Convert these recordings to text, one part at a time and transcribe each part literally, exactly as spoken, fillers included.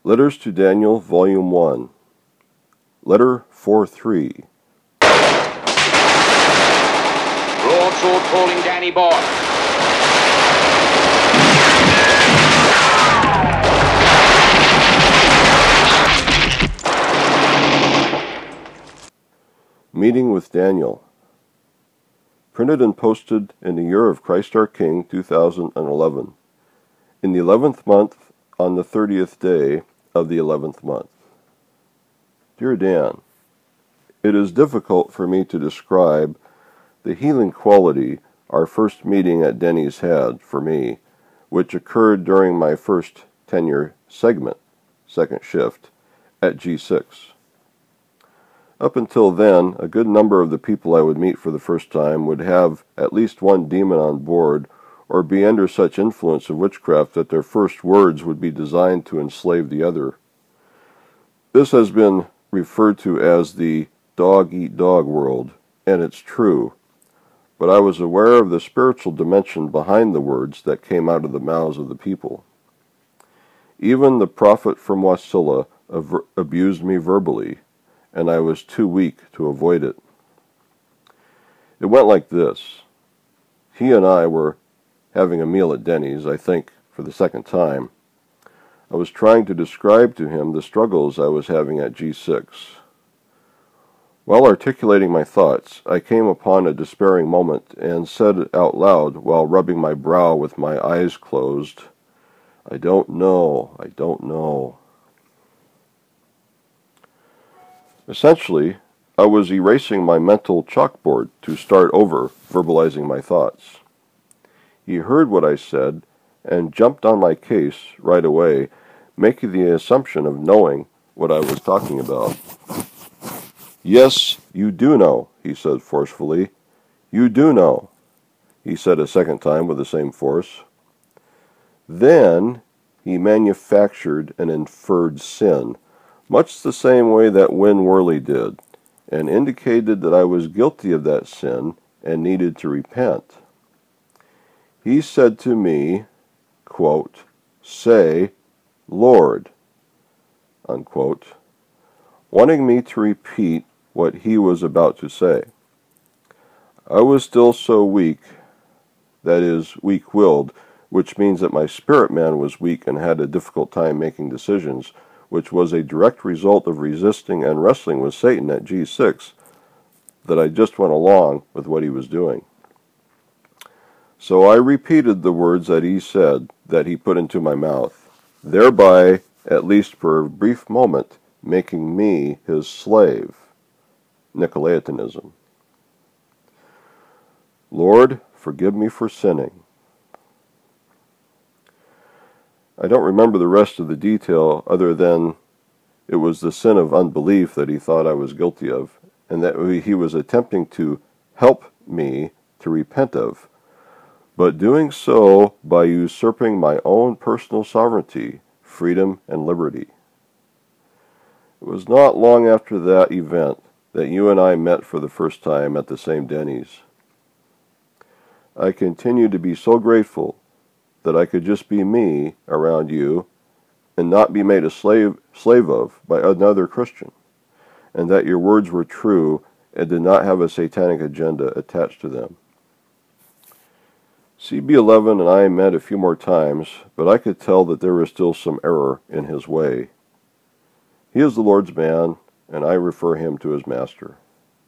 Letters to Daniel, Volume one. Letter four three. Broadsword calling Danny boy. Meeting with Daniel. Printed and posted in the year of Christ our King, two thousand eleven. In the eleventh month, on the thirtieth day of the eleventh month. Dear Dan, it is difficult for me to describe the healing quality our first meeting at Denny's had for me, which occurred during my first tenure segment, second shift, at G six. Up until then, a good number of the people I would meet for the first time would have at least one demon on board or be under such influence of witchcraft that their first words would be designed to enslave the other. This has been referred to as the dog-eat-dog world, and it's true, but I was aware of the spiritual dimension behind the words that came out of the mouths of the people. Even the prophet from Wasilla ab- abused me verbally, and I was too weak to avoid it. It went like this. He and I were having a meal at Denny's, I think for the second time. I was trying to describe to him the struggles I was having at G six. While articulating my thoughts, I came upon a despairing moment and said out loud while rubbing my brow with my eyes closed, I don't know, I don't know. Essentially, I was erasing my mental chalkboard to start over, verbalizing my thoughts. He heard what I said and jumped on my case right away, making the assumption of knowing what I was talking about. Yes, you do know, he said forcefully. You do know, he said a second time with the same force. Then he manufactured an inferred sin, much the same way that Win Worley did, and indicated that I was guilty of that sin and needed to repent. He said to me, quote, say, Lord, unquote, wanting me to repeat what he was about to say. I was still so weak, that is, weak-willed, which means that my spirit man was weak and had a difficult time making decisions, which was a direct result of resisting and wrestling with Satan at G six, that I just went along with what he was doing. So I repeated the words that he said, that he put into my mouth, thereby, at least for a brief moment, making me his slave. Nicolaitanism. Lord, forgive me for sinning. I don't remember the rest of the detail other than it was the sin of unbelief that he thought I was guilty of, and that he was attempting to help me to repent of, but doing so by usurping my own personal sovereignty, freedom, and liberty. It was not long after that event that you and I met for the first time at the same Denny's. I continue to be so grateful that I could just be me around you and not be made a slave slave of by another Christian, and that your words were true and did not have a satanic agenda attached to them. C B eleven and I met a few more times, but I could tell that there was still some error in his way. He is the Lord's man, and I refer him to his master.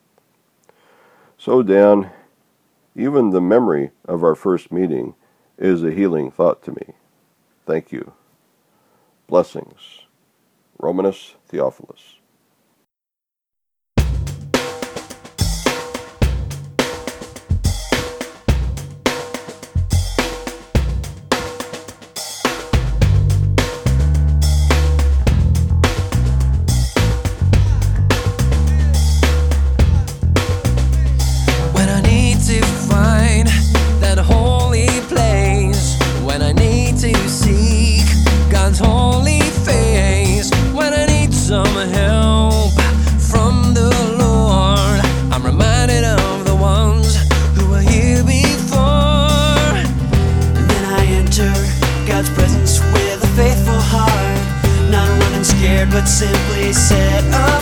So, Dan, even the memory of our first meeting is a healing thought to me. Thank you. Blessings. Romanus Theophilus. Holy face when I need some help. but simply set up.